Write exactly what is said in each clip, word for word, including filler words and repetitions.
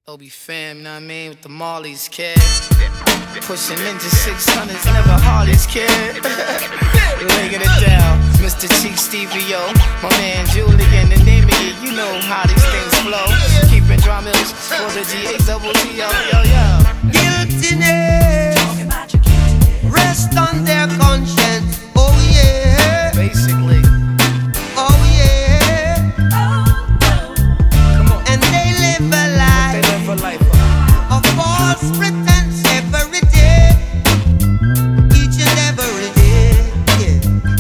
Obi fam, know what I mean, with the Marleys, kid. Pushing Ninja six hundreds, never Harleys, kid. Laying it down, Mister Cheek Stevie, yo. My man Julian, the name of it, you know how these things flow. Keeping drum mills for the G A double T, yo, yo, yo. Guiltiness, rest on their conscience, oh yeah. Basically. Oh yeah. Come on. And they live a life, they live a life of false pretense every day, each and every day, yeah.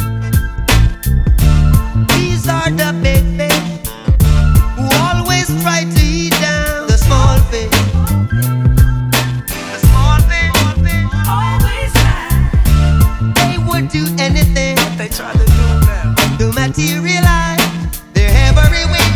These are the big fish who always try to eat down the small fish. The small fish, always try. They would do anything what they try to do now to materialize their every wish.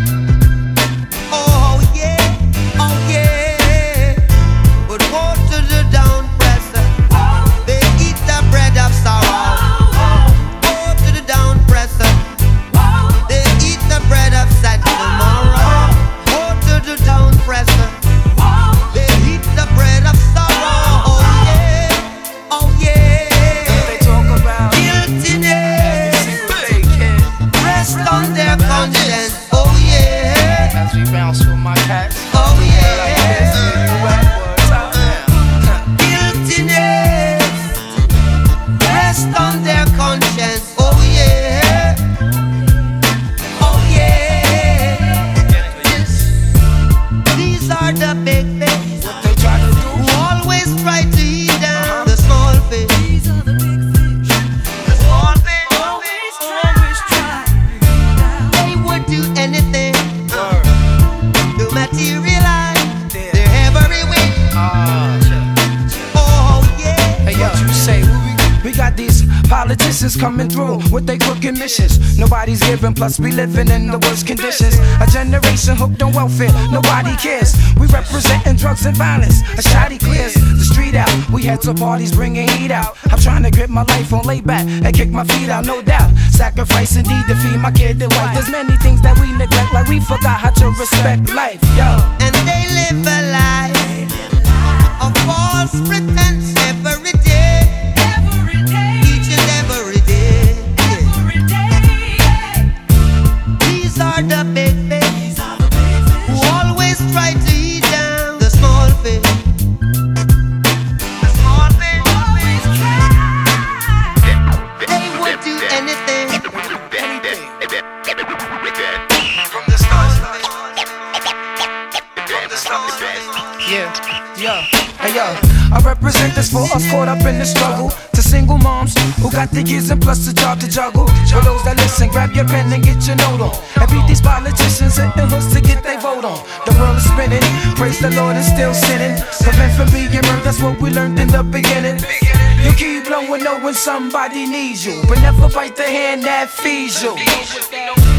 Oh yeah, oh yeah. But woe to the down presser, they eat the bread of sorrow. Woe to the down presser, they eat the bread of sad tomorrow. Woe to the down presser, they eat the bread of sorrow. Oh yeah, oh yeah. what they talk about. Guiltiness, Hey, kid. rest on their conscience. Oh yeah, As we bounce with my cats. oh Like yeah. this, yeah, you backwards out now. Guiltiness, rest on their conscience. Oh yeah, oh yeah. These are the big fish What they try to do. who always try to eat down the small fish. The small fish, they would do anything Word. to materialize their every wish. Ah, Oh yeah. hey, yo, what you say? We got these politicians coming through with their crooked missions. Nobody's giving, plus we living in the worst conditions. A generation hooked on welfare, nobody cares. We representing drugs and violence, a shoddy clears the street out. We head to parties bringing heat out. I'm trying to grip my life on lay back and kick my feet out, no doubt. Sacrifice indeed to feed my kid and wife. There's many things that we neglect, like we forgot how to respect life, yo. And they live a life of false pretense every day, each and every day, yeah. These are the big fish who always try to eat down the small fish. The small fish, they would do anything from the start. From the start. Yeah, yeah, hey yo. I represent this for us caught up in the struggle. To single moms who got the kids and plus a job to juggle. For those that listen, grab your pen and get your note on. And beat these politicians and the hoods to get their vote on. The world is spinning, praise the Lord and still sinning. Prevent from being murdered, that's what we learned in the beginning. You keep blowing knowing somebody needs you, but never bite the hand that feeds you.